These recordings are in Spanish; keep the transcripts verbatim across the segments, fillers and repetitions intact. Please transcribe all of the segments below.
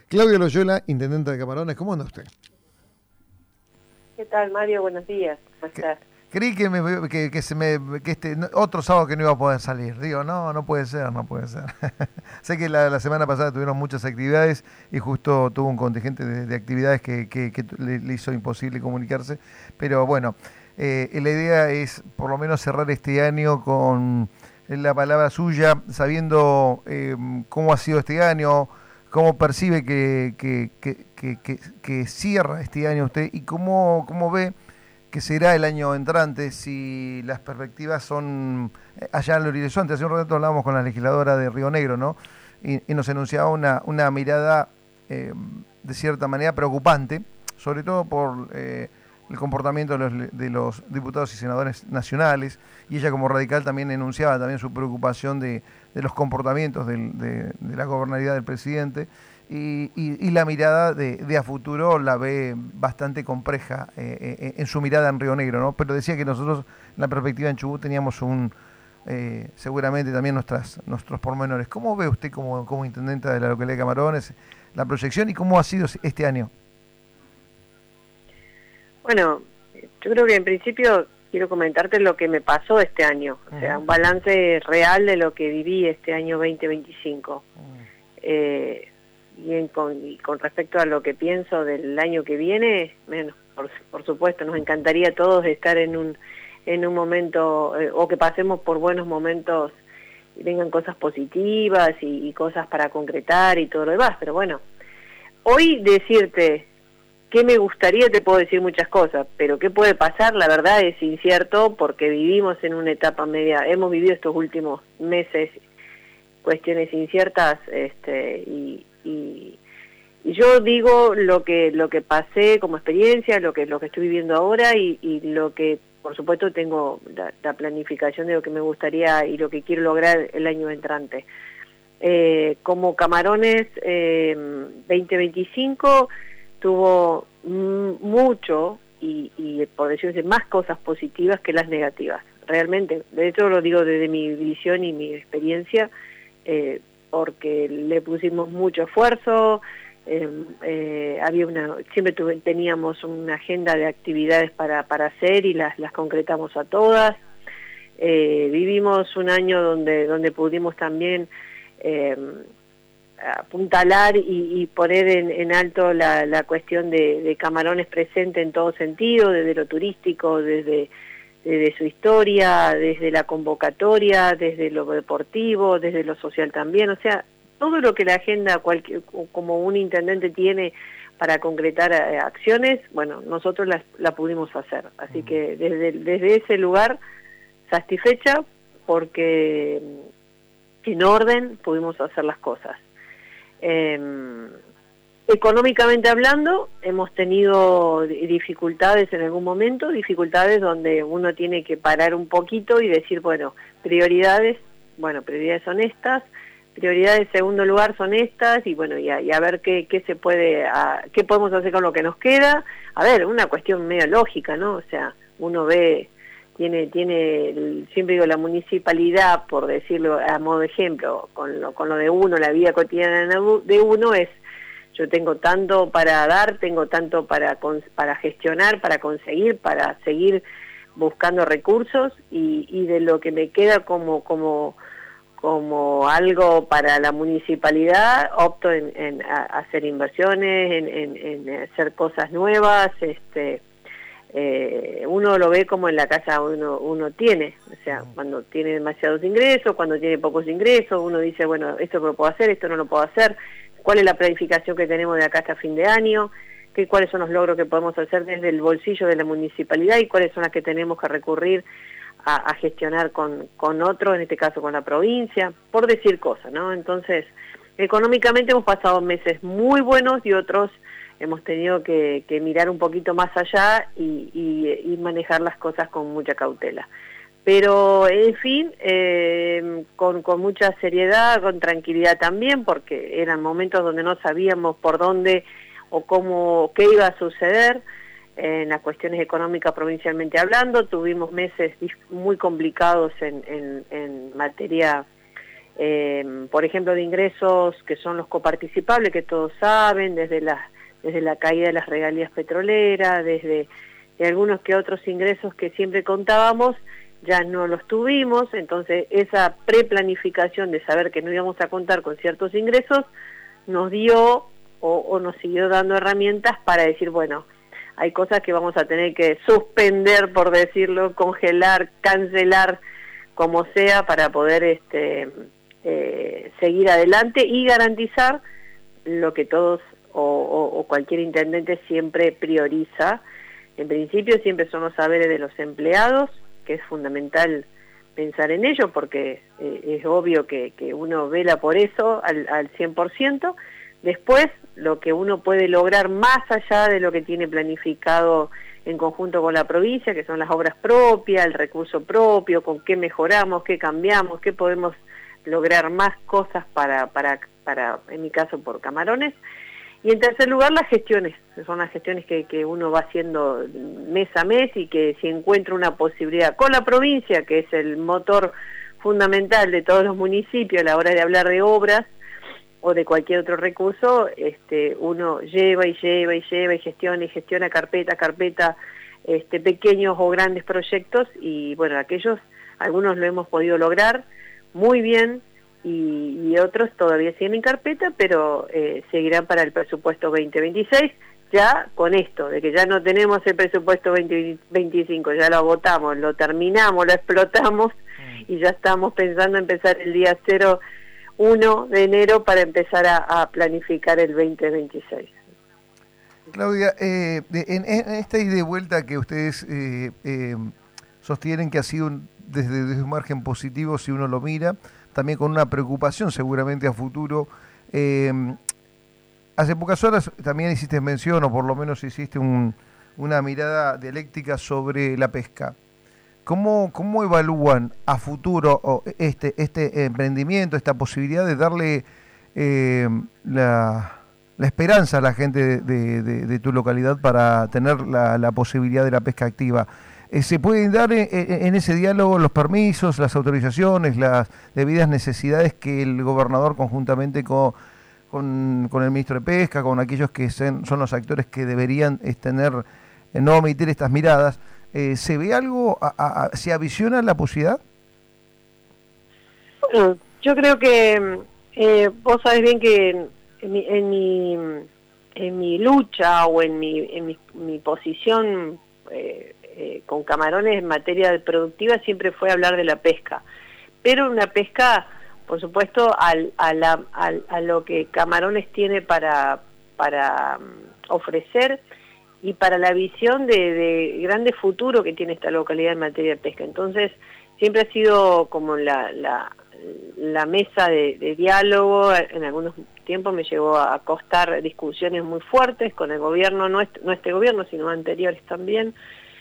Claudia Loyola, intendente de Camarones, ¿cómo anda usted? ¿Qué tal, Mario? Buenos días. ¿Cómo estás? Creí que, me, que, que se me que este otro sábado que no iba a poder salir. Digo, no, no puede ser, no puede ser. Sé que la, la semana pasada tuvieron muchas actividades y justo tuvo un contingente de, de actividades que, que, que le, le hizo imposible comunicarse. Pero bueno, eh, la idea es por lo menos cerrar este año con la palabra suya, sabiendo eh, cómo ha sido este año, cómo percibe que, que, que, que, que, que cierra este año usted y cómo, cómo ve que será el año entrante, si las perspectivas son allá en el horizonte. Hace un rato hablábamos con la legisladora de Río Negro, ¿no? Y, y nos enunciaba una, una mirada eh, de cierta manera preocupante, sobre todo por eh, el comportamiento de los, de los diputados y senadores nacionales, y ella como radical también enunciaba también su preocupación de, de los comportamientos del, de, de la gobernabilidad del presidente. Y, y, y la mirada de, de a futuro la ve bastante compleja eh, eh, en su mirada en Río Negro, ¿no? Pero decía que nosotros, en la perspectiva en Chubut, teníamos un eh, seguramente también nuestras nuestros pormenores. ¿Cómo ve usted como, como intendenta de la localidad de Camarones la proyección y cómo ha sido este año? Bueno, yo creo que en principio quiero comentarte lo que me pasó este año, o sea, un balance real de lo que viví este año veinte veinticinco. Uh-huh. eh, Y, en, con, y con respecto a lo que pienso del año que viene, bueno, por, por supuesto, nos encantaría a todos estar en un en un momento, eh, o que pasemos por buenos momentos y vengan cosas positivas y, y cosas para concretar y todo lo demás, pero bueno, hoy decirte qué me gustaría, te puedo decir muchas cosas, pero qué puede pasar, la verdad es incierto, porque vivimos en una etapa media, hemos vivido estos últimos meses cuestiones inciertas, este, y Y, y yo digo lo que lo que pasé como experiencia, lo que lo que estoy viviendo ahora y, y lo que, por supuesto, tengo la, la planificación de lo que me gustaría y lo que quiero lograr el año entrante. Eh, como Camarones eh, veinte veinticinco tuvo mucho y, y por decirse más cosas positivas que las negativas, realmente. De hecho lo digo desde mi visión y mi experiencia, eh, porque le pusimos mucho esfuerzo, eh, eh, había una, siempre tuve, teníamos una agenda de actividades para, para hacer y las, las concretamos a todas. Eh, vivimos un año donde, donde pudimos también eh, apuntalar y, y poner en, en alto la, la cuestión de, de Camarones presente en todo sentido, desde lo turístico, desde desde su historia, desde la convocatoria, desde lo deportivo, desde lo social también, o sea, todo lo que la agenda cualquier, como un intendente tiene para concretar eh, acciones, bueno, nosotros la, la pudimos hacer, así que desde, desde ese lugar satisfecha porque en orden pudimos hacer las cosas. Eh, Económicamente hablando, hemos tenido dificultades en algún momento, dificultades donde uno tiene que parar un poquito y decir, bueno, prioridades, bueno, prioridades son estas, prioridades en segundo lugar son estas, y bueno, y a, y a ver qué, qué se puede, a, qué podemos hacer con lo que nos queda. A ver, una cuestión medio lógica, ¿no? O sea, uno ve, tiene, tiene, el, siempre digo, la municipalidad, por decirlo a modo de ejemplo, con lo, con lo de uno, la vida cotidiana de uno es, yo tengo tanto para dar, tengo tanto para para gestionar, para conseguir, para seguir buscando recursos y, y de lo que me queda como como como algo para la municipalidad, opto en, en a hacer inversiones, en, en, en hacer cosas nuevas. Este, eh, uno lo ve como en la casa uno uno tiene, o sea, cuando tiene demasiados ingresos, cuando tiene pocos ingresos, uno dice, bueno, esto lo puedo hacer, esto no lo puedo hacer. ¿Cuál es la planificación que tenemos de acá hasta fin de año? ¿Qué, ¿Cuáles son los logros que podemos hacer desde el bolsillo de la municipalidad y cuáles son las que tenemos que recurrir a, a gestionar con, con otro, en este caso con la provincia? Por decir cosas, ¿no? Entonces, económicamente hemos pasado meses muy buenos y otros hemos tenido que, que mirar un poquito más allá y, y, y manejar las cosas con mucha cautela. Pero, en fin, eh, con, con mucha seriedad, con tranquilidad también, porque eran momentos donde no sabíamos por dónde o cómo, qué iba a suceder en las cuestiones económicas provincialmente hablando. Tuvimos meses muy complicados en, en, en materia eh, por ejemplo, de ingresos que son los coparticipables, que todos saben, desde la, desde la caída de las regalías petroleras, desde de algunos que otros ingresos que siempre contábamos, ya no los tuvimos. Entonces esa preplanificación de saber que no íbamos a contar con ciertos ingresos nos dio o, o nos siguió dando herramientas para decir, bueno, hay cosas que vamos a tener que suspender, por decirlo, congelar, cancelar, como sea, para poder este, eh, seguir adelante y garantizar lo que todos o, o, o cualquier intendente siempre prioriza. En principio siempre son los saberes de los empleados, que es fundamental pensar en ello, porque eh, es obvio que, que uno vela por eso al, al cien por ciento. Después, lo que uno puede lograr más allá de lo que tiene planificado en conjunto con la provincia, que son las obras propias, el recurso propio, con qué mejoramos, qué cambiamos, qué podemos lograr más cosas para, para, para en mi caso, por Camarones. Y en tercer lugar, las gestiones, que son las gestiones que, que uno va haciendo mes a mes, y que si encuentra una posibilidad con la provincia, que es el motor fundamental de todos los municipios a la hora de hablar de obras o de cualquier otro recurso, este, uno lleva y lleva y lleva y gestiona y gestiona carpeta, carpeta, este, pequeños o grandes proyectos, y bueno, aquellos, algunos lo hemos podido lograr muy bien, y, y otros todavía siguen en carpeta, pero eh, seguirán para el presupuesto veinte veintiséis, ya con esto, de que ya no tenemos el presupuesto veinte veinticinco, ya lo agotamos, lo terminamos, lo explotamos, y ya estamos pensando en empezar el día cero uno de enero para empezar a, a planificar el veinte veintiséis. Claudia, eh, en, en esta ida y vuelta que ustedes eh, eh, sostienen que ha sido un, desde, desde un margen positivo, si uno lo mira, también con una preocupación seguramente a futuro, eh, hace pocas horas también hiciste mención, o por lo menos hiciste un, una mirada dialéctica sobre la pesca. ¿Cómo, cómo evalúan a futuro este, este emprendimiento, esta posibilidad de darle eh, la, la esperanza a la gente de, de, de, de tu localidad para tener la, la posibilidad de la pesca activa? Eh, ¿Se pueden dar en, en ese diálogo los permisos, las autorizaciones, las debidas necesidades que el gobernador conjuntamente con, con, con el ministro de Pesca, con aquellos que son, son los actores que deberían tener, no omitir estas miradas? Eh, ¿Se ve algo, a, a, se avisiona la posibilidad? Bueno, yo creo que eh, vos sabés bien que en mi, en mi, en mi lucha o en mi, en mi, mi posición eh, eh, con Camarones en materia productiva siempre fue hablar de la pesca, pero una pesca, por supuesto, al, a, la, al, a lo que Camarones tiene para, para um, ofrecer, y para la visión de, de grande futuro que tiene esta localidad en materia de pesca. Entonces, siempre ha sido como la, la, la mesa de, de diálogo. En algunos tiempos me llegó a costar discusiones muy fuertes con el gobierno, no este, no este gobierno, sino anteriores también.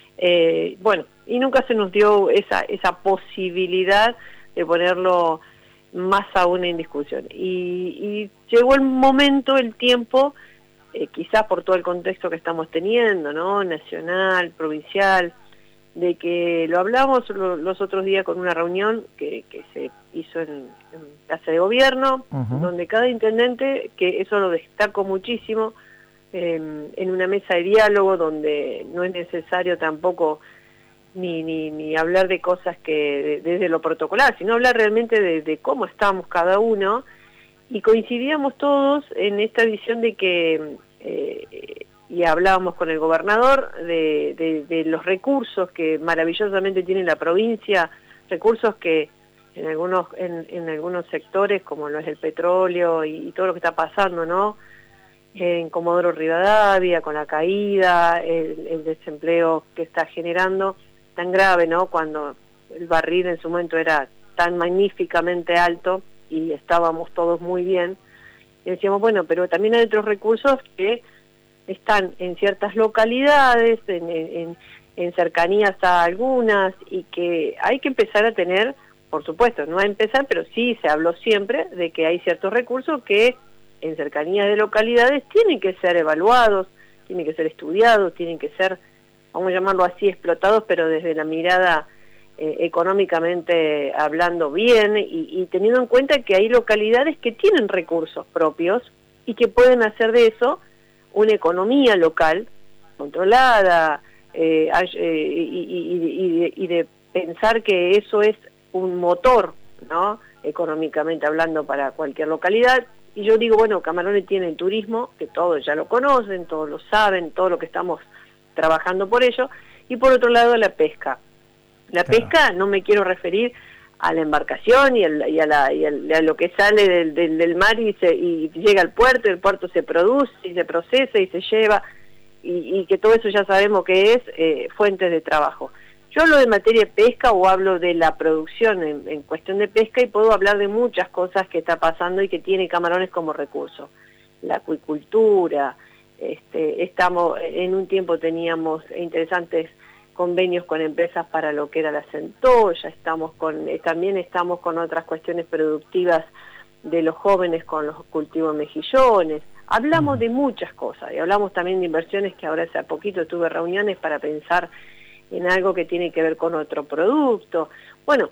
Eh, bueno, y nunca se nos dio esa, esa posibilidad de ponerlo más aún en discusión. Y, y llegó el momento, el tiempo, Eh, quizás por todo el contexto que estamos teniendo, ¿no? Nacional, provincial, de que lo hablamos lo, los otros días con una reunión que, que se hizo en, en Casa de Gobierno, uh-huh. donde cada intendente, que eso lo destaco muchísimo, eh, en una mesa de diálogo donde no es necesario tampoco ni, ni, ni hablar de cosas que de, desde lo protocolar, sino hablar realmente de, de cómo estamos cada uno, y coincidíamos todos en esta visión de que Eh, y hablábamos con el gobernador de, de, de los recursos que maravillosamente tiene la provincia, recursos que en algunos en, en algunos sectores, como lo es el petróleo y, y todo lo que está pasando, ¿no? En Comodoro Rivadavia, con la caída, el, el desempleo que está generando, tan grave, ¿no? Cuando el barril en su momento era tan magníficamente alto y estábamos todos muy bien. Y decíamos, bueno, pero también hay otros recursos que están en ciertas localidades, en, en, en cercanías a algunas, y que hay que empezar a tener, por supuesto, no a empezar, pero sí se habló siempre de que hay ciertos recursos que en cercanías de localidades tienen que ser evaluados, tienen que ser estudiados, tienen que ser, vamos a llamarlo así, explotados, pero desde la mirada eh, económicamente hablando bien, y, y teniendo en cuenta que hay localidades que tienen recursos propios y que pueden hacer de eso una economía local controlada, eh, eh, y, y, y, de, y de pensar que eso es un motor, ¿no?, económicamente hablando para cualquier localidad. Y yo digo, bueno, Camarones tiene el turismo, que todos ya lo conocen, todos lo saben, todo lo que estamos trabajando por ello, y por otro lado la pesca. La claro. pesca, no me quiero referir a la embarcación y, al, y, a, la, y, al, y a lo que sale del, del, del mar y, se, y llega al puerto, y el puerto se produce y se procesa y se lleva, y, y que todo eso ya sabemos que es eh, fuentes de trabajo. Yo hablo de materia de pesca o hablo de la producción en, en cuestión de pesca, y puedo hablar de muchas cosas que está pasando y que tiene Camarones como recurso. La acuicultura, este, estamos, en un tiempo teníamos interesantes convenios con empresas para lo que era la centolla, estamos con, eh, también estamos con otras cuestiones productivas de los jóvenes con los cultivos de mejillones. Hablamos de muchas cosas, y hablamos también de inversiones, que ahora hace poquito tuve reuniones para pensar en algo que tiene que ver con otro producto. Bueno,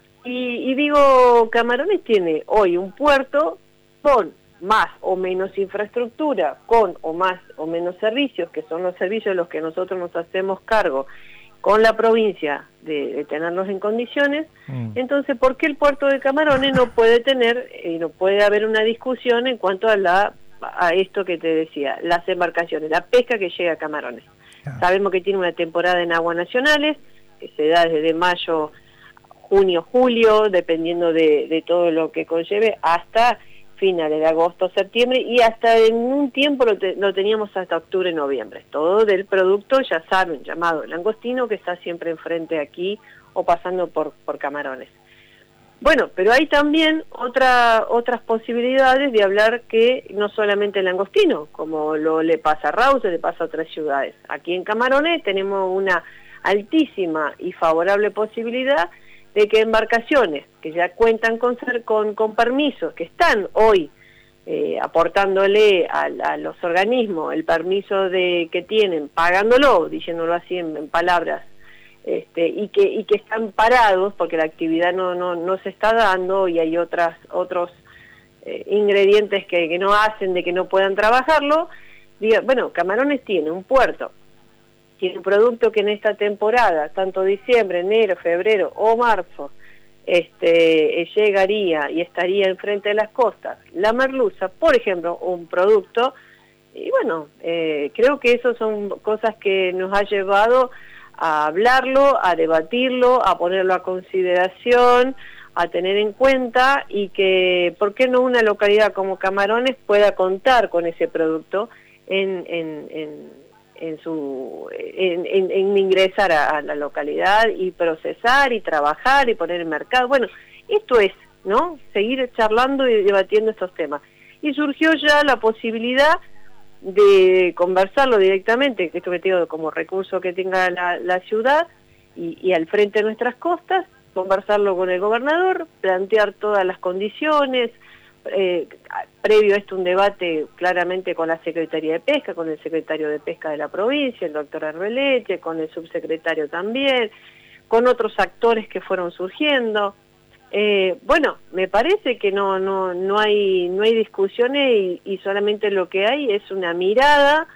y, y digo, Camarones tiene hoy un puerto con más o menos infraestructura, con o más o menos servicios, que son los servicios de los que nosotros nos hacemos cargo con la provincia de, de tenerlos en condiciones. Mm. Entonces, ¿por qué el puerto de Camarones no puede tener, y no puede haber una discusión en cuanto a la a esto que te decía, las embarcaciones, la pesca que llega a Camarones? Sabemos que tiene una temporada en aguas nacionales, que se da desde mayo, junio, julio, dependiendo de, de todo lo que conlleve, hasta finales de agosto, septiembre, y hasta en un tiempo lo, te, lo teníamos hasta octubre, noviembre. Todo del producto, ya saben, llamado langostino, que está siempre enfrente aquí o pasando por, por Camarones. Bueno, pero hay también otra, otras posibilidades de hablar, que no solamente el langostino, como lo le pasa a Rauce, le pasa a otras ciudades. Aquí en Camarones tenemos una altísima y favorable posibilidad de que embarcaciones que ya cuentan con, con, con permisos, que están hoy eh, aportándole a, a los organismos el permiso de que tienen, pagándolo, diciéndolo así en, en palabras, Este, y que y que están parados porque la actividad no no no se está dando, y hay otras otros eh, ingredientes que, que no hacen de que no puedan trabajarlo. Diga, bueno, Camarones tiene un puerto, tiene un producto que en esta temporada, tanto diciembre, enero, febrero o marzo, este eh, llegaría y estaría enfrente de las costas. La merluza, por ejemplo, un producto, y bueno, eh, creo que eso son cosas que nos ha llevado a hablarlo, a debatirlo, a ponerlo a consideración, a tener en cuenta, y que, ¿por qué no una localidad como Camarones pueda contar con ese producto en, en, en, en su en, en, en ingresar a, a la localidad y procesar y trabajar y poner en mercado? Bueno, esto es, ¿no?, seguir charlando y debatiendo estos temas. Y surgió ya la posibilidad de conversarlo directamente, esto que te digo, como recurso que tenga la, la ciudad y, y al frente de nuestras costas, conversarlo con el gobernador, plantear todas las condiciones, eh, previo a esto un debate claramente con la Secretaría de Pesca, con el secretario de Pesca de la provincia, el doctor Arbeleche, con el subsecretario también, con otros actores que fueron surgiendo. Eh, bueno, me parece que no no no hay no hay discusiones, y, y solamente lo que hay es una mirada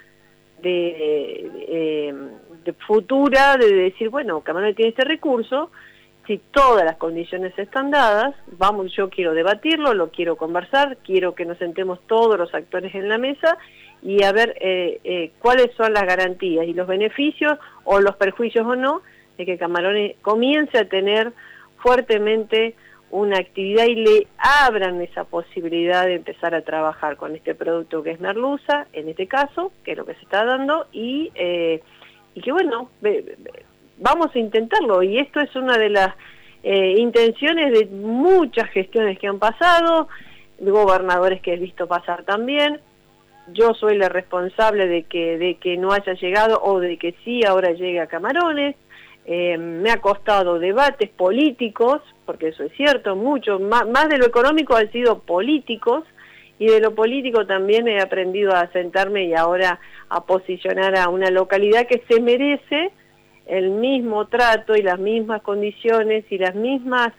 de, de, de futura, de decir, bueno, Camarones tiene este recurso, si todas las condiciones están dadas, vamos, yo quiero debatirlo, lo quiero conversar, quiero que nos sentemos todos los actores en la mesa y a ver eh, eh, cuáles son las garantías y los beneficios, o los perjuicios o no, de que Camarones comience a tener fuertemente una actividad y le abran esa posibilidad de empezar a trabajar con este producto que es merluza, en este caso, que es lo que se está dando, y, eh, y que bueno, vamos a intentarlo, y esto es una de las eh, intenciones de muchas gestiones que han pasado, de gobernadores que he visto pasar también. Yo soy la responsable de que, de que no haya llegado, o de que sí ahora llegue a Camarones. Eh, me ha costado debates políticos, porque eso es cierto, mucho, más, más de lo económico han sido políticos, y de lo político también he aprendido a sentarme y ahora a posicionar a una localidad que se merece el mismo trato y las mismas condiciones y las mismas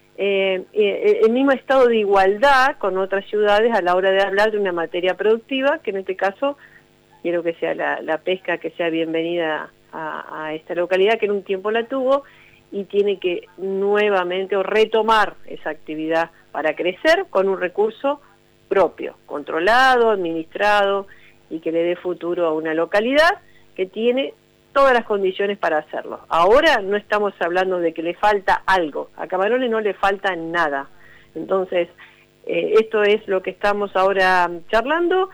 eh, eh, el mismo estado de igualdad con otras ciudades a la hora de hablar de una materia productiva, que en este caso quiero que sea la, la pesca, que sea bienvenida a, a esta localidad, que en un tiempo la tuvo y tiene que nuevamente o retomar esa actividad para crecer con un recurso propio, controlado, administrado y que le dé futuro a una localidad que tiene todas las condiciones para hacerlo. Ahora no estamos hablando de que le falta algo, a Camarones no le falta nada. Entonces, eh, esto es lo que estamos ahora charlando.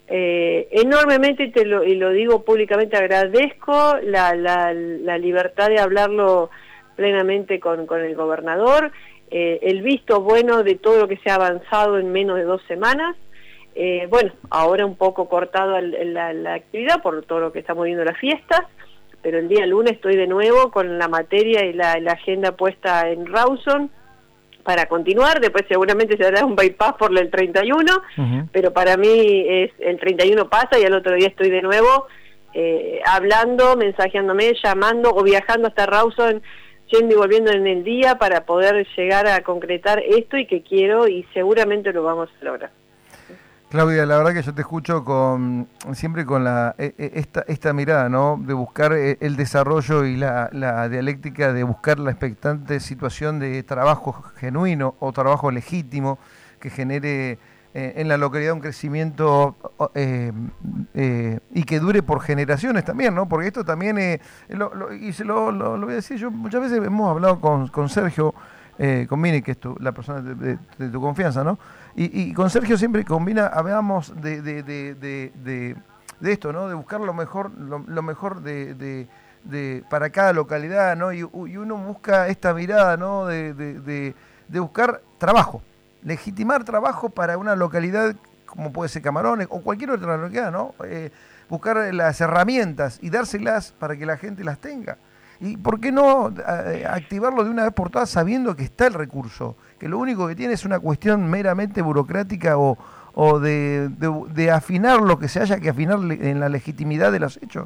Eh, enormemente, te lo, y lo digo públicamente, agradezco la, la, la libertad de hablarlo plenamente con, con el gobernador, eh, el visto bueno de todo lo que se ha avanzado en menos de dos semanas. Eh, bueno, ahora un poco cortado el, la, la actividad por todo lo que estamos viendo las fiestas, pero el día lunes estoy de nuevo con la materia y la, la agenda puesta en Rawson para continuar. Después seguramente se hará un bypass por el treinta y uno, uh-huh. Pero para mí es el treinta y uno pasa y al otro día estoy de nuevo eh, hablando, mensajeándome, llamando o viajando hasta Rawson, yendo y volviendo en el día para poder llegar a concretar esto y que quiero, y seguramente lo vamos a lograr. Claudia, la verdad que yo te escucho con siempre con la esta esta mirada, ¿no? De buscar el desarrollo y la, la dialéctica de buscar la expectante situación de trabajo genuino o trabajo legítimo que genere eh, en la localidad un crecimiento eh, eh, y que dure por generaciones también, ¿no? Porque esto también, eh, lo, lo, y se lo, lo, lo voy a decir yo, muchas veces hemos hablado con, con Sergio, eh, con Mini, que es tu, la persona de, de, de tu confianza, ¿no? Y, y con Sergio siempre combina, hablamos de, de, de, de, de, de esto, ¿no? De buscar lo mejor, lo, lo mejor de, de, de para cada localidad, ¿no? Y, y uno busca esta mirada, ¿no? De, de, de, de buscar trabajo, legitimar trabajo para una localidad como puede ser Camarones o cualquier otra localidad, ¿no? Eh, buscar las herramientas y dárselas para que la gente las tenga. ¿Y por qué no eh, activarlo de una vez por todas sabiendo que está el recurso? Que lo único que tiene es una cuestión meramente burocrática o, o de, de, de afinar lo que se haya que afinar en la legitimidad de los hechos.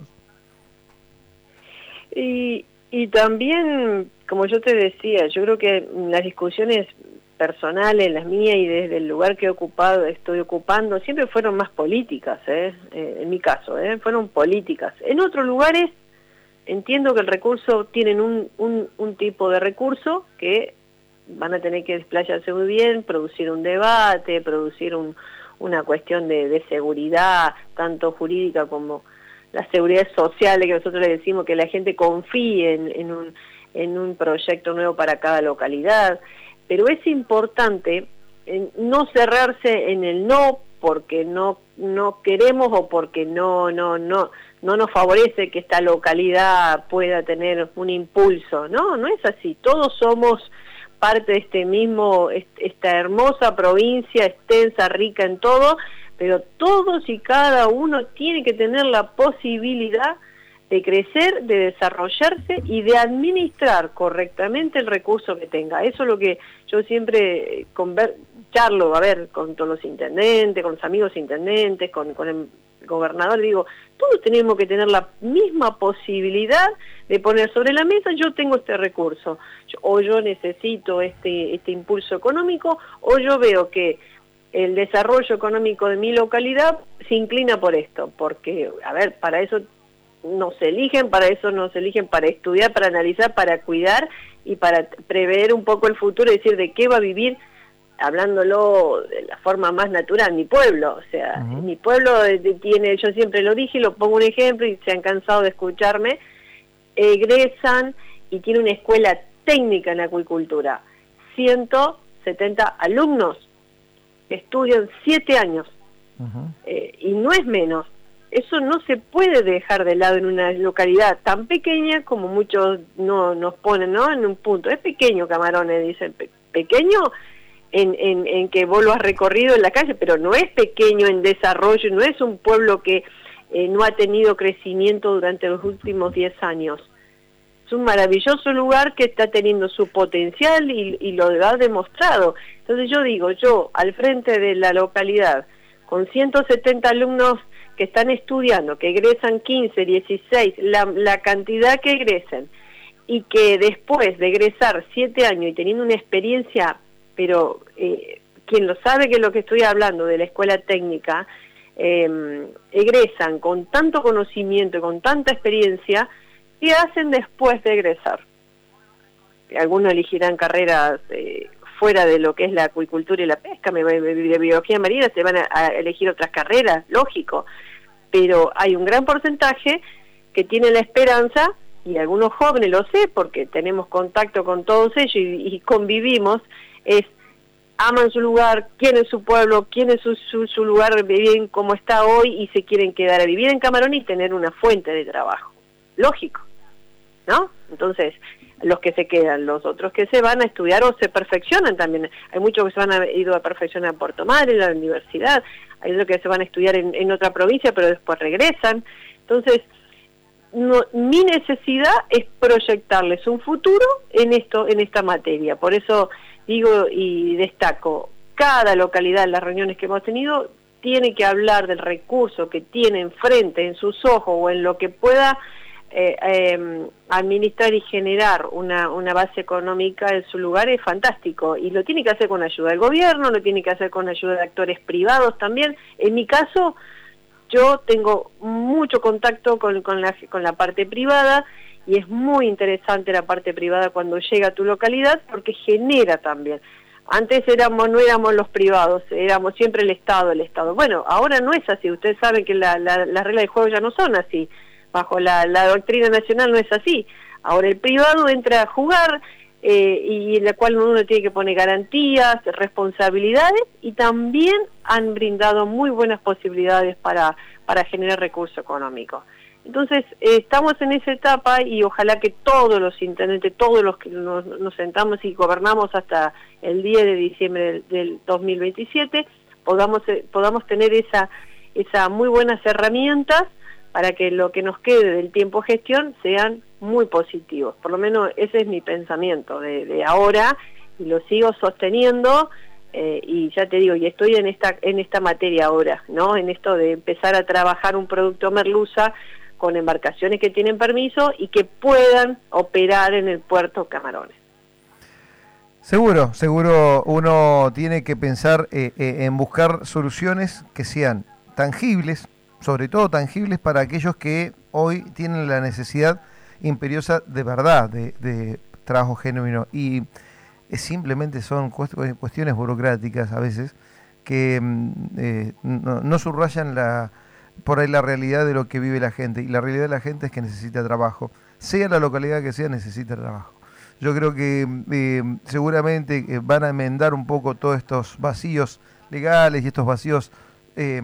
Y, y también, como yo te decía, yo creo que las discusiones personales, las mías y desde el lugar que he ocupado, estoy ocupando, siempre fueron más políticas, ¿eh? Eh, en mi caso, ¿eh? Fueron políticas. En otros lugares entiendo que el recurso, tienen un, un, un tipo de recurso que van a tener que desplayarse muy bien, producir un debate, producir un, una cuestión de, de seguridad, tanto jurídica como la seguridad social, que nosotros le decimos que la gente confíe en, en, un, en un proyecto nuevo para cada localidad. Pero es importante eh, no cerrarse en el no porque no no queremos o porque no no no no nos favorece que esta localidad pueda tener un impulso. No, no es así. Todos somos parte de este mismo, esta hermosa provincia, extensa, rica en todo, pero todos y cada uno tiene que tener la posibilidad de crecer, de desarrollarse y de administrar correctamente el recurso que tenga. Eso es lo que yo siempre conver charlo, a ver, con todos los intendentes, con los amigos intendentes, con, con el gobernador, digo, todos tenemos que tener la misma posibilidad de poner sobre la mesa, yo tengo este recurso, yo, o yo necesito este, este impulso económico, o yo veo que el desarrollo económico de mi localidad se inclina por esto, porque, a ver, para eso nos eligen, para eso nos eligen, para estudiar, para analizar, para cuidar y para prever un poco el futuro y decir de qué va a vivir, hablándolo de la forma más natural, mi pueblo. O sea, uh-huh. Mi pueblo tiene, yo siempre lo dije, lo pongo un ejemplo y se han cansado de escucharme, egresan y tiene una escuela técnica en acuicultura, ciento setenta alumnos, estudian siete años, uh-huh. eh, y no es menos. Eso no se puede dejar de lado en una localidad tan pequeña como muchos no nos ponen, ¿no? En un punto. Es pequeño, Camarones, dicen. Pe pequeño en, en, en que vos lo has recorrido en la calle, pero no es pequeño en desarrollo, no es un pueblo que eh, no ha tenido crecimiento durante los últimos diez años. Es un maravilloso lugar que está teniendo su potencial y, y lo ha demostrado. Entonces yo digo, yo al frente de la localidad, con ciento setenta alumnos que están estudiando, que egresan quince, dieciséis, la, la cantidad que egresen, y que después de egresar siete años y teniendo una experiencia, pero eh, quien lo sabe que es lo que estoy hablando de la escuela técnica, eh, egresan con tanto conocimiento y con tanta experiencia, ¿qué hacen después de egresar? Algunos elegirán carreras eh, fuera de lo que es la acuicultura y la pesca, de biología marina se van a, a elegir otras carreras, lógico, pero hay un gran porcentaje que tiene la esperanza, y algunos jóvenes lo sé porque tenemos contacto con todos ellos y, y convivimos, es aman su lugar, quieren su pueblo, quieren su, su, su lugar, viven como está hoy y se quieren quedar a vivir en Camarones y tener una fuente de trabajo, lógico, ¿no? Entonces, los que se quedan, los otros que se van a estudiar o se perfeccionan también. Hay muchos que se van a ido a perfeccionar a Puerto Madre, en la universidad, hay otros que se van a estudiar en, en otra provincia, pero después regresan. Entonces, no, mi necesidad es proyectarles un futuro en esto, en esta materia. Por eso digo y destaco, cada localidad en las reuniones que hemos tenido tiene que hablar del recurso que tiene enfrente, en sus ojos o en lo que pueda Eh, eh, administrar y generar una, una base económica en su lugar es fantástico, y lo tiene que hacer con ayuda del gobierno, lo tiene que hacer con ayuda de actores privados también. En mi caso, yo tengo mucho contacto con, con, la, con la parte privada, y es muy interesante la parte privada cuando llega a tu localidad, porque genera también. Antes éramos, no éramos los privados, éramos siempre el Estado, el Estado. Bueno, ahora no es así, ustedes saben que la, la, las reglas de juego ya no son así. Bajo la, la doctrina nacional no es así. Ahora el privado entra a jugar eh, y en la cual uno tiene que poner garantías, responsabilidades, y también han brindado muy buenas posibilidades para, para generar recursos económicos. Entonces eh, estamos en esa etapa, y ojalá que todos los intendentes, todos los que nos, nos sentamos y gobernamos hasta el diez de diciembre del, del dos mil veintisiete, podamos, eh, podamos tener esa, esa muy buenas herramientas para que lo que nos quede del tiempo de gestión sean muy positivos. Por lo menos ese es mi pensamiento de, de ahora, y lo sigo sosteniendo, eh, y ya te digo, y estoy en esta en esta materia ahora, ¿no? En esto de empezar a trabajar un producto merluza con embarcaciones que tienen permiso y que puedan operar en el puerto Camarones. Seguro, seguro uno tiene que pensar eh, eh, en buscar soluciones que sean tangibles, sobre todo tangibles para aquellos que hoy tienen la necesidad imperiosa de verdad, de, de trabajo genuino, y es simplemente son cuestiones burocráticas a veces que eh, no, no subrayan la, por ahí la realidad de lo que vive la gente, y la realidad de la gente es que necesita trabajo, sea la localidad que sea, necesita trabajo. Yo creo que eh, seguramente van a enmendar un poco todos estos vacíos legales y estos vacíos eh,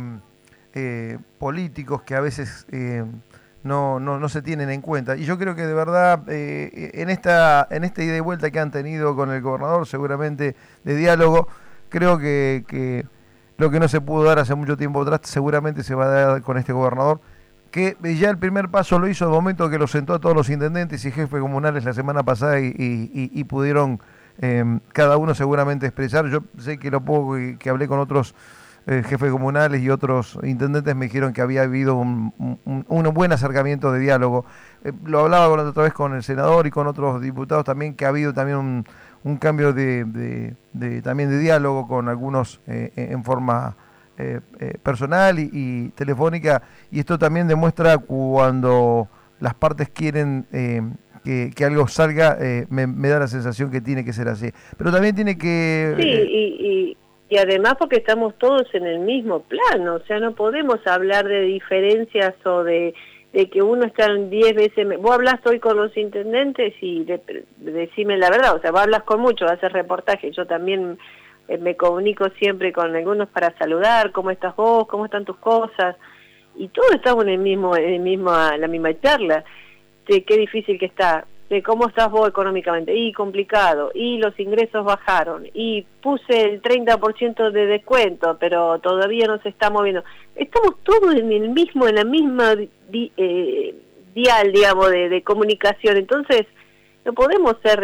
Eh, políticos que a veces eh, no, no, no se tienen en cuenta, y yo creo que de verdad eh, en esta en esta ida y vuelta que han tenido con el gobernador, seguramente de diálogo, creo que, que lo que no se pudo dar hace mucho tiempo atrás seguramente se va a dar con este gobernador, que ya el primer paso lo hizo el momento que lo sentó a todos los intendentes y jefes comunales la semana pasada, y, y, y pudieron eh, cada uno seguramente expresar. Yo sé que lo poco que, que hablé con otros Eh, jefes comunales y otros intendentes me dijeron que había habido un, un, un buen acercamiento de diálogo. Eh, lo hablaba con, otra vez con el senador y con otros diputados también, que ha habido también un, un cambio de, de, de también de diálogo con algunos eh, en forma eh, eh, personal y, y telefónica, y esto también demuestra cuando las partes quieren eh, que, que algo salga, eh, me, me da la sensación que tiene que ser así. Pero también tiene que... Sí, eh, y... y... Y además porque estamos todos en el mismo plano, o sea, no podemos hablar de diferencias o de, de que uno está diez veces... Vos hablas hoy con los intendentes y de, de, decime la verdad, o sea, vos hablas con muchos, haces reportajes, yo también eh, me comunico siempre con algunos para saludar, cómo estás vos, cómo están tus cosas, y todos estamos en el mismo, en el mismo, la misma charla, de qué difícil que está, de cómo estás vos económicamente, y complicado, y los ingresos bajaron, y puse el treinta por ciento de descuento, pero todavía no se está moviendo. Estamos todos en el mismo, en la misma di, eh, dial, digamos, de, de comunicación, entonces no podemos ser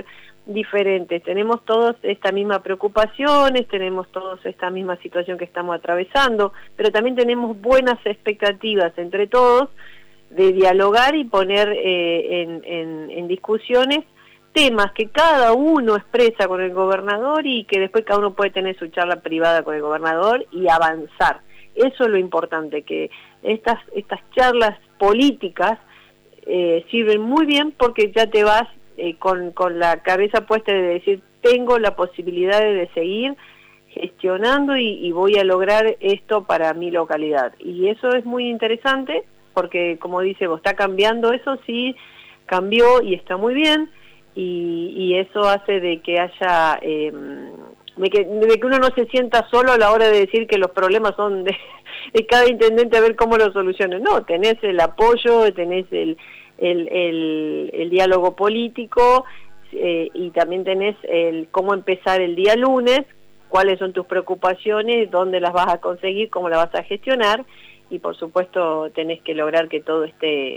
diferentes, tenemos todos esta misma preocupaciones, tenemos todos esta misma situación que estamos atravesando, pero también tenemos buenas expectativas entre todos de dialogar y poner eh, en, en, en discusiones temas que cada uno expresa con el gobernador y que después cada uno puede tener su charla privada con el gobernador y avanzar. Eso es lo importante, que estas, estas charlas políticas eh, sirven muy bien porque ya te vas eh, con, con la cabeza puesta de decir, tengo la posibilidad de seguir gestionando y, y voy a lograr esto para mi localidad. Y eso es muy interesante porque, como dice vos, está cambiando eso, sí, cambió y está muy bien, y, y eso hace de que haya, eh, de, que, de que uno no se sienta solo a la hora de decir que los problemas son de, de cada intendente a ver cómo los soluciona. No, tenés el apoyo, tenés el, el, el, el diálogo político, eh, y también tenés el cómo empezar el día lunes, cuáles son tus preocupaciones, dónde las vas a conseguir, cómo las vas a gestionar, y por supuesto tenés que lograr que todo esté,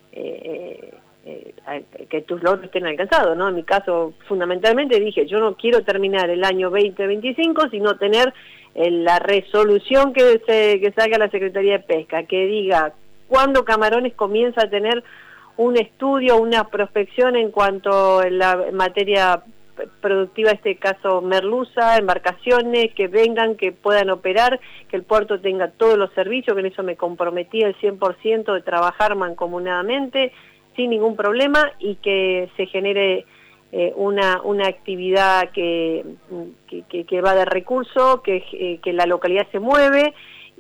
eh, eh, que tus logros estén alcanzados, ¿no? En mi caso, fundamentalmente dije, yo no quiero terminar el año veinte veinticinco, sino tener eh, la resolución que, se, que salga la Secretaría de Pesca, que diga cuándo Camarones comienza a tener un estudio, una prospección en cuanto a la materia productiva, este caso merluza, embarcaciones que vengan, que puedan operar, que el puerto tenga todos los servicios, que en eso me comprometí al cien por ciento de trabajar mancomunadamente, sin ningún problema, y que se genere eh, una, una actividad que, que, que, que va de recurso, que, eh, que la localidad se mueve,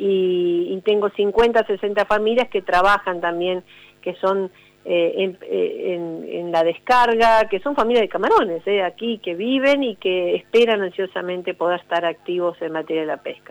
y, y tengo cincuenta, sesenta familias que trabajan también, que son Eh, en, en, en la descarga, que son familias de camarones, eh, aquí, que viven y que esperan ansiosamente poder estar activos en materia de la pesca.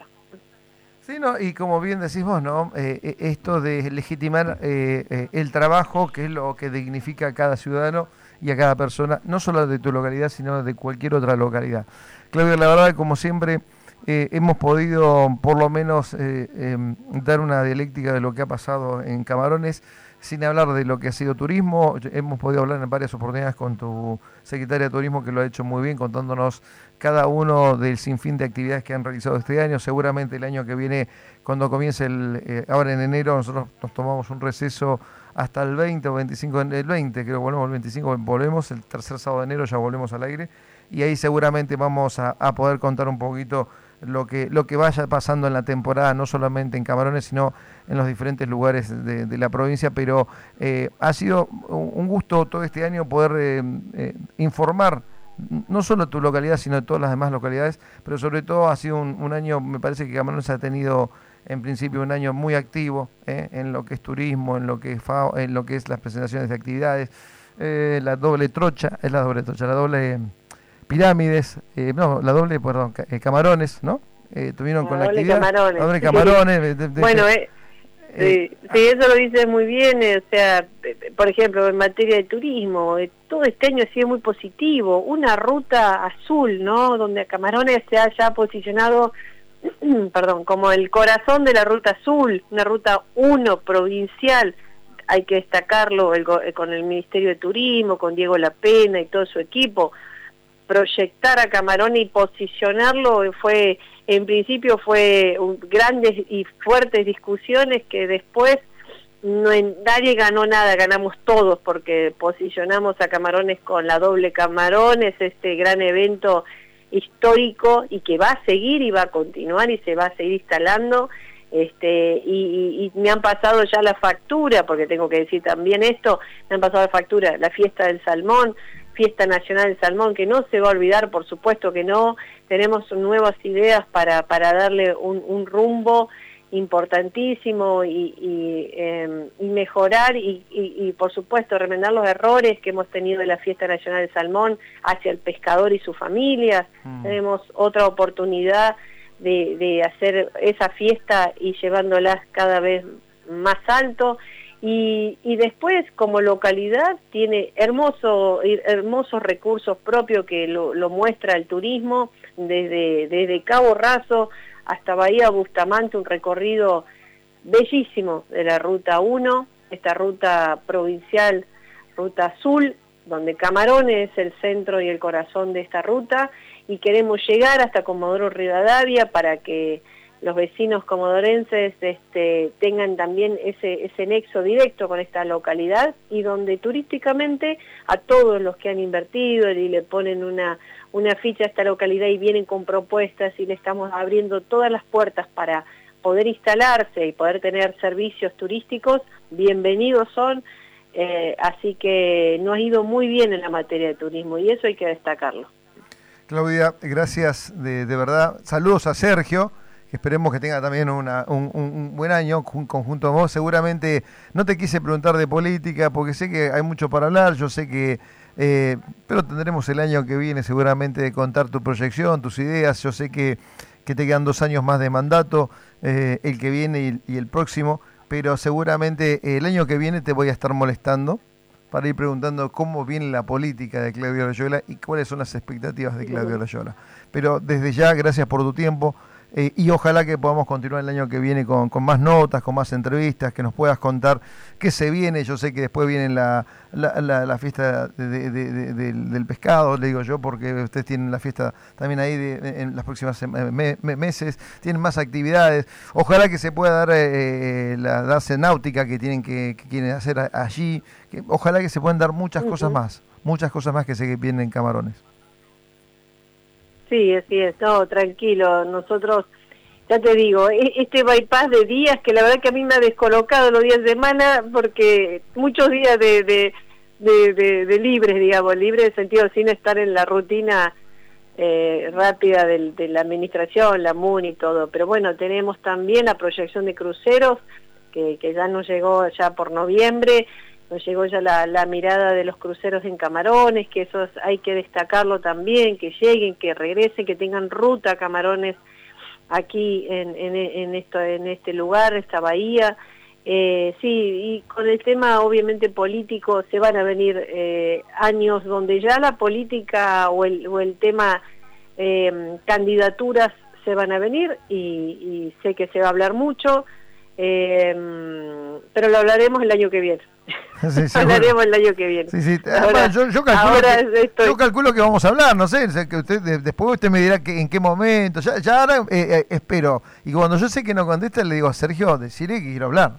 Sí, no, y como bien decís vos, ¿no? Eh, esto de legitimar eh, eh, el trabajo, que es lo que dignifica a cada ciudadano y a cada persona, no solo de tu localidad, sino de cualquier otra localidad. Claudia, la verdad, como siempre, eh, hemos podido por lo menos eh, eh, dar una dialéctica de lo que ha pasado en Camarones, sin hablar de lo que ha sido turismo. Hemos podido hablar en varias oportunidades con tu secretaria de Turismo, que lo ha hecho muy bien, contándonos cada uno del sinfín de actividades que han realizado este año. Seguramente el año que viene, cuando comience el, eh, ahora en enero, nosotros nos tomamos un receso hasta el veinte o veinticinco, el veinte, creo que volvemos el veinticinco, volvemos, el tercer sábado de enero ya volvemos al aire, y ahí seguramente vamos a, a poder contar un poquito lo que lo que vaya pasando en la temporada, no solamente en Camarones, sino en los diferentes lugares de, de la provincia. Pero eh, ha sido un gusto todo este año poder eh, eh, informar no solo tu localidad, sino de todas las demás localidades, pero sobre todo ha sido un, un año, me parece que Camarones ha tenido en principio un año muy activo eh, en lo que es turismo, en lo que es FAO, en lo que es las presentaciones de actividades, eh, la doble trocha, es la doble trocha, la doble pirámides, eh, no, la doble, perdón, eh, camarones, ¿no? Eh, tuvieron la con la doble actividad. Camarones. La doble camarones. De, de, bueno, eh, eh, sí, sí, eso lo dice muy bien, eh, o sea, por ejemplo, en materia de turismo, eh, todo este año ha sido muy positivo, una ruta azul, ¿no? Donde Camarones se haya posicionado, perdón, como el corazón de la ruta azul, una ruta uno provincial. Hay que destacarlo el, con el Ministerio de Turismo, con Diego Lapena y todo su equipo. Proyectar a Camarones y posicionarlo fue, en principio fue un, grandes y fuertes discusiones que después no, nadie ganó nada, ganamos todos porque posicionamos a Camarones con la doble Camarones, este gran evento histórico y que va a seguir y va a continuar y se va a seguir instalando. Este, y, y, y me han pasado ya la factura, porque tengo que decir también esto, me han pasado la factura, la fiesta del salmón, Fiesta Nacional del Salmón, que no se va a olvidar, por supuesto que no. Tenemos nuevas ideas para, para darle un, un rumbo importantísimo y, y, eh, y mejorar y, y, y, por supuesto, remendar los errores que hemos tenido en la Fiesta Nacional del Salmón hacia el pescador y su familia. Mm. Tenemos otra oportunidad de, de hacer esa fiesta y llevándolas cada vez más alto. Y, y después, como localidad, tiene hermoso, hermosos recursos propios que lo, lo muestra el turismo, desde, desde Cabo Raso hasta Bahía Bustamante, un recorrido bellísimo de la Ruta uno, esta ruta provincial, Ruta Azul, donde Camarones es el centro y el corazón de esta ruta, y queremos llegar hasta Comodoro Rivadavia para que los vecinos comodorenses este, tengan también ese, ese nexo directo con esta localidad, y donde turísticamente a todos los que han invertido y le ponen una, una ficha a esta localidad y vienen con propuestas y le estamos abriendo todas las puertas para poder instalarse y poder tener servicios turísticos, bienvenidos son, eh, así que nos ha ido muy bien en la materia de turismo y eso hay que destacarlo. Claudia, gracias de, de verdad. Saludos a Sergio, que esperemos que tenga también una, un, un buen año conjunto a vos. Seguramente no te quise preguntar de política porque sé que hay mucho para hablar, yo sé que, eh, pero tendremos el año que viene seguramente de contar tu proyección, tus ideas. Yo sé que, que te quedan dos años más de mandato, eh, el que viene y, y el próximo, pero seguramente el año que viene te voy a estar molestando para ir preguntando cómo viene la política de Claudia Loyola y cuáles son las expectativas de Claudia Loyola. Pero desde ya, gracias por tu tiempo. Eh, y ojalá que podamos continuar el año que viene con, con más notas, con más entrevistas, que nos puedas contar qué se viene. Yo sé que después viene la, la, la, la fiesta de, de, de, de, del, del pescado, le digo yo, porque ustedes tienen la fiesta también ahí de, en las próximas me, me, meses, tienen más actividades. Ojalá que se pueda dar eh, la danza náutica que tienen que, que quieren hacer a, allí. Que, ojalá que se puedan dar muchas uh-huh. cosas más, muchas cosas más que se vienen en Camarones. Sí, así es, no, tranquilo, nosotros, ya te digo, este bypass de días que la verdad que a mí me ha descolocado los días de semana, porque muchos días de, de, de, de, de libres, digamos, libres de sentido sin estar en la rutina eh, rápida del, de la administración, la M U N y todo, pero bueno, tenemos también la proyección de cruceros, que, que ya nos llegó ya por noviembre. Nos llegó ya la, la mirada de los cruceros en Camarones, que eso hay que destacarlo también, que lleguen, que regresen, que tengan ruta a Camarones aquí en, en, en, esto, en este lugar, esta bahía. Eh, sí, y con el tema obviamente político se van a venir eh, años donde ya la política o el, o el tema eh, candidaturas se van a venir y, y sé que se va a hablar mucho, eh, pero lo hablaremos el año que viene. Sí, hablaremos el año que viene. Sí, sí. Ahora, yo, yo, calculo que, estoy... yo calculo que vamos a hablar, no sé, que usted después usted me dirá que, en qué momento. Ya, ya ahora eh, eh, espero. Y cuando yo sé que no contesta, le digo a Sergio, decirle que quiero hablar.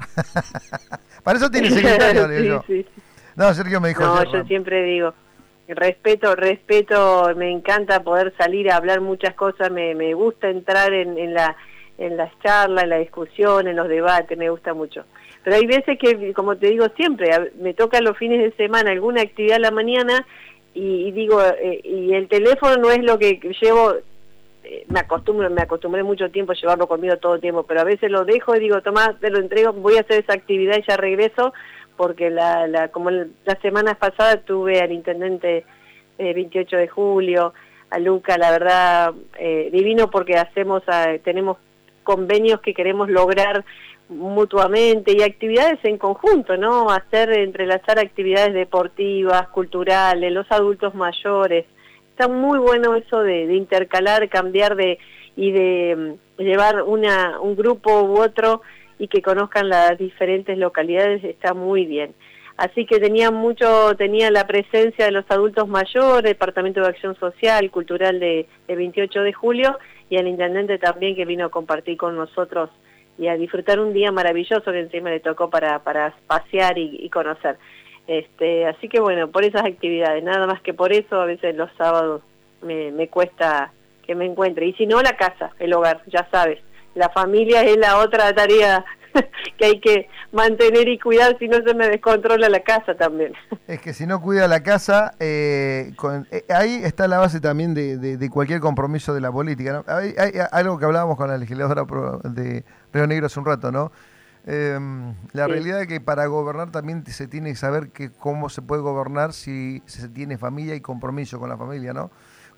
Para eso tiene secretario, le digo sí, yo. Sí. No, Sergio me dijo. No, yo siempre digo, respeto, respeto, me encanta poder salir a hablar muchas cosas, me, me gusta entrar en, en la en las charlas, en la discusión, en los debates, me gusta mucho. Pero hay veces que, como te digo siempre, me toca los fines de semana alguna actividad a la mañana y, y digo, eh, y el teléfono no es lo que llevo, eh, me acostumbro, me acostumbré mucho tiempo a llevarlo conmigo todo el tiempo, pero a veces lo dejo y digo, tomá, te lo entrego, voy a hacer esa actividad y ya regreso, porque la, la como el, las semanas pasadas tuve al intendente eh, veintiocho de julio, a Luca, la verdad, eh, divino, porque hacemos, eh, tenemos convenios que queremos lograr mutuamente y actividades en conjunto, ¿no? Hacer, entrelazar actividades deportivas, culturales, los adultos mayores. Está muy bueno eso de, de intercalar, cambiar de y de um, llevar una un grupo u otro y que conozcan las diferentes localidades, está muy bien. Así que tenía mucho, tenía la presencia de los adultos mayores, Departamento de Acción Social, Cultural de, de veintiocho de julio, y el intendente también que vino a compartir con nosotros y a disfrutar un día maravilloso que encima le tocó para, para pasear y, y conocer. Este, así que bueno, por esas actividades, nada más que por eso a veces los sábados me, me cuesta que me encuentre. Y si no, la casa, el hogar, ya sabes, la familia es la otra tarea que hay que mantener y cuidar, si no se me descontrola la casa también. Es que si no cuida la casa, eh, con, eh, ahí está la base también de, de, de cualquier compromiso de la política, ¿no? Hay, hay algo que hablábamos con la legisladora de Río Negro hace un rato, ¿no? Eh, la sí. realidad es que para gobernar también se tiene que saber que cómo se puede gobernar si, si se tiene familia y compromiso con la familia, ¿no?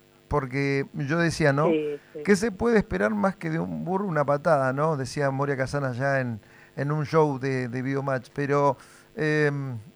Porque yo decía, ¿no? Sí, sí. ¿Qué se puede esperar más que de un burro una patada, ¿no? Decía Moria Casana ya en, en un show de, de Videomatch. Pero eh,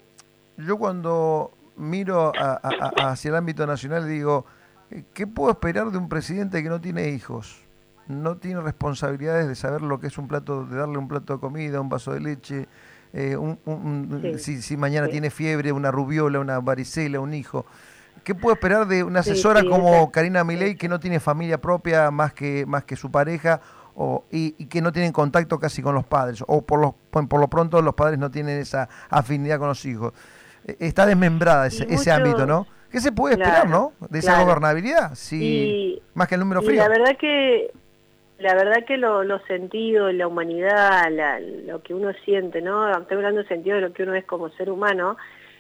yo cuando miro a, a, hacia el ámbito nacional digo, ¿qué puedo esperar de un presidente que no tiene hijos? No tiene responsabilidades de saber lo que es un plato, de darle un plato de comida, un vaso de leche, eh, un, un, sí, si, si mañana sí. tiene fiebre, una rubiola, una varicela, un hijo. ¿Qué puedo esperar de una Sí, asesora sí, como esa, Karina Milei, sí. que no tiene familia propia más que, más que su pareja o, y, y que no tienen contacto casi con los padres? O por, los, por, por lo pronto los padres no tienen esa afinidad con los hijos. Eh, Está desmembrada ese, Y ese ámbito, muchos, ¿no? ¿Qué se puede esperar, claro, no? De esa claro. gobernabilidad, si Y, más que el número y la frío. verdad que la verdad que lo- los sentidos, la humanidad, la- lo que uno siente, ¿no? Estoy hablando del sentido de lo que uno es como ser humano,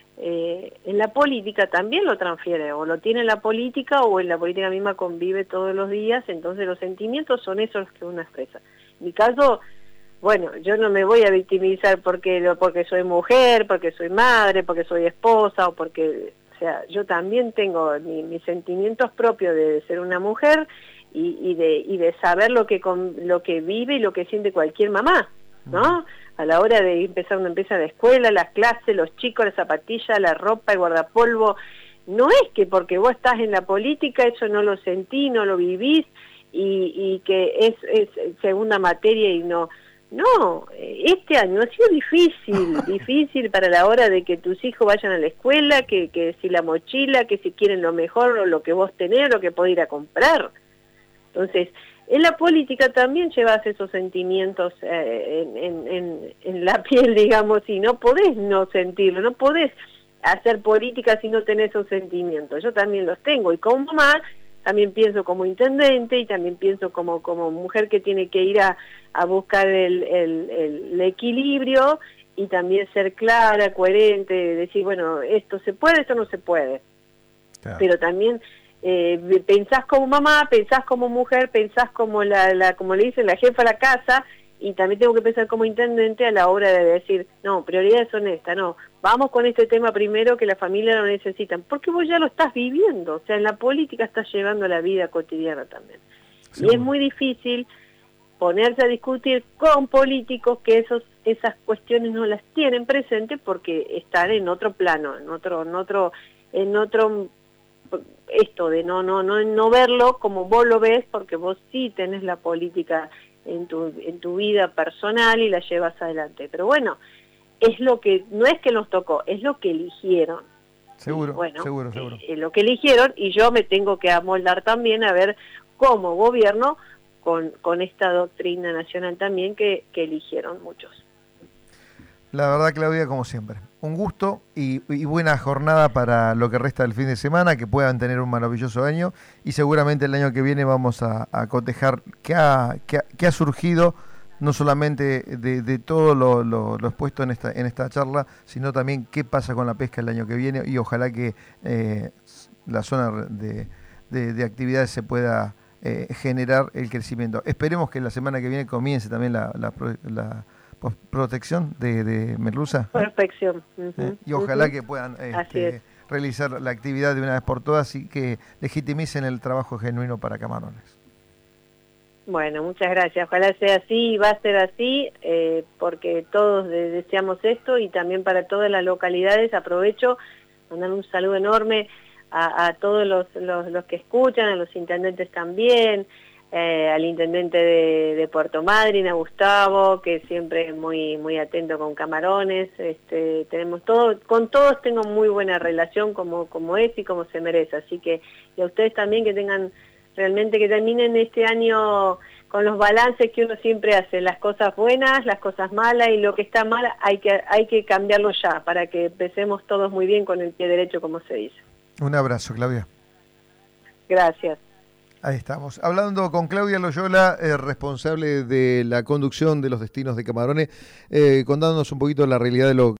eh, en la política también lo transfiere, o lo tiene en la política o en la política misma convive todos los días, entonces los sentimientos son esos los que uno expresa. En mi caso, bueno, yo no me voy a victimizar porque, lo- porque soy mujer, porque soy madre, porque soy esposa, o porque, o sea, yo también tengo mi- mis sentimientos propios de ser una mujer, y, y de y de saber lo que con, lo que vive y lo que siente cualquier mamá, ¿no? Uh-huh. A la hora de empezar, uno empieza la escuela, las clases, los chicos, las zapatillas, la ropa, el guardapolvo. No es que porque vos estás en la política eso no lo sentí, no lo vivís y, y que es, es segunda materia y no. No, este año ha sido difícil, difícil para la hora de que tus hijos vayan a la escuela, que, que si la mochila, que si quieren lo mejor o lo que vos tenés, lo que podés ir a comprar. Entonces, en la política también llevas esos sentimientos eh, en, en, en, en la piel, digamos, y no podés no sentirlo, no podés hacer política si no tenés esos sentimientos. Yo también los tengo, y como mamá también pienso como intendente, y también pienso como, como mujer que tiene que ir a, a buscar el, el, el, el equilibrio, y también ser clara, coherente, decir, bueno, esto se puede, esto no se puede. Claro. Pero también... Eh, pensás como mamá, pensás como mujer, pensás como la, la como le dicen, la jefa de la casa, y también tengo que pensar como intendente a la hora de decir, no, prioridades son estas, no, vamos con este tema primero que la familia lo necesitan, porque vos ya lo estás viviendo, o sea, en la política estás llevando la vida cotidiana también. Seguro. Y es muy difícil ponerse a discutir con políticos que esos esas cuestiones no las tienen presentes porque están en otro plano, en otro, en otro, en otro esto de no no no no verlo como vos lo ves, porque vos sí tenés la política en tu en tu vida personal y la llevas adelante. Pero bueno, es lo que no es que nos tocó, es lo que eligieron. Seguro, y bueno, seguro, seguro. Eh, lo que eligieron, y yo me tengo que amoldar también a ver cómo gobierno con con esta doctrina nacional también que, que eligieron muchos. La verdad, Claudia, como siempre, un gusto y, y buena jornada para lo que resta del fin de semana, que puedan tener un maravilloso año, y seguramente el año que viene vamos a, a cotejar qué ha, qué, ha, qué ha surgido, no solamente de, de todo lo, lo, lo expuesto en esta, en esta charla, sino también qué pasa con la pesca el año que viene, y ojalá que eh, la zona de, de, de actividades se pueda eh, generar el crecimiento. Esperemos que la semana que viene comience también la... la, la protección de, de merluza. Perfección. Uh-huh, ¿Eh? Y ojalá uh-huh. que puedan este, realizar la actividad de una vez por todas y que legitimicen el trabajo genuino para camarones. Bueno, muchas gracias. Ojalá sea así y va a ser así, eh, porque todos de- deseamos esto, y también para todas las localidades. Aprovecho mandar un saludo enorme a, a todos los, los, los que escuchan, a los intendentes también, Eh, al intendente de, de Puerto Madryn, a Gustavo, que siempre es muy muy atento con camarones. Este, tenemos todo, con todos tengo muy buena relación, como como es y como se merece. Así que, y a ustedes también, que tengan realmente, que terminen este año con los balances que uno siempre hace, las cosas buenas, las cosas malas, y lo que está mal hay que hay que cambiarlo ya, para que empecemos todos muy bien con el pie derecho, como se dice. Un abrazo, Claudia. Gracias. Ahí estamos, hablando con Claudia Loyola, eh, responsable de la conducción de los destinos de Camarones, eh, contándonos un poquito la realidad de lo